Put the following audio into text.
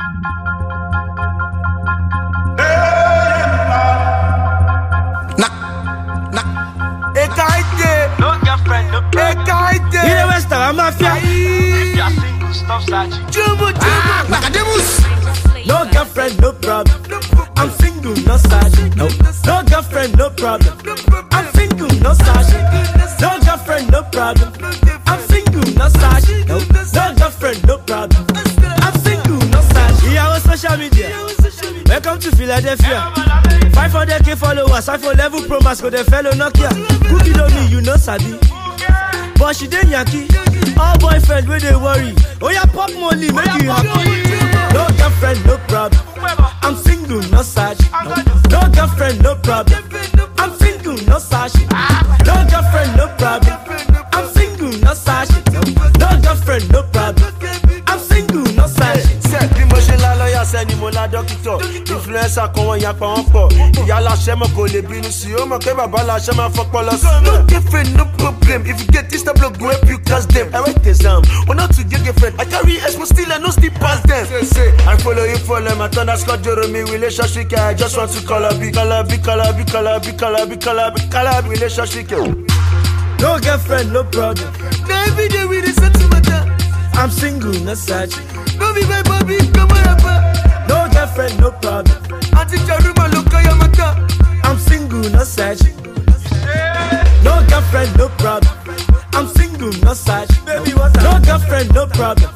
No girlfriend, no problem. I'm single, no sergeant. No girlfriend, no problem. I'm single, no sergeant. No girlfriend, no problem. I'm single, no sergeant. No girlfriend, no problem. I'm single, no sergeant. Yeah, on social media. Welcome to Philadelphia. 500k followers, iPhone level pro mask, go the fellow Nokia. Cookie don't me, you know Sabi. But she didn't yaki. All boyfriend where they worry. Oh yeah, pop money, make you happy. No girlfriend, no problem. I'm single, no search. No girlfriend, no problem. I'm single, no search. No girlfriend, no problem. I'm single, no search. No girlfriend, no problem. I'm single, no search. Set the motion la lawyer, send him on a doctor. Influencer, come on, yak on po. Yala shema go le binu si o mo ke baba la shema fuck polos. No girlfriend, no problem. If you get this tableau, go help you cast them. I write exam, or not to get girlfriend. I carry expo still and no still pass them. I follow you, follow my thunder Scott Jeremy relationship. I just want to call up, relationship. No girlfriend, no problem. Now every day we listen to my dad. I'm single, no search. No be my baby, come on up. No girlfriend, no problem. Auntie Charuma, look at your mata. I'm single, no search. No girlfriend, no problem. I'm single, no search. No girlfriend, no problem.